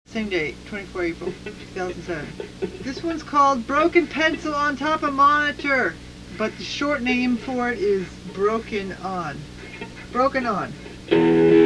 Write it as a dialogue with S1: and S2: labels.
S1: Same date, 24 April 2007. This one's called Broken Pencil on Top of Monitor, but the short name for it is Broken On. Broken On.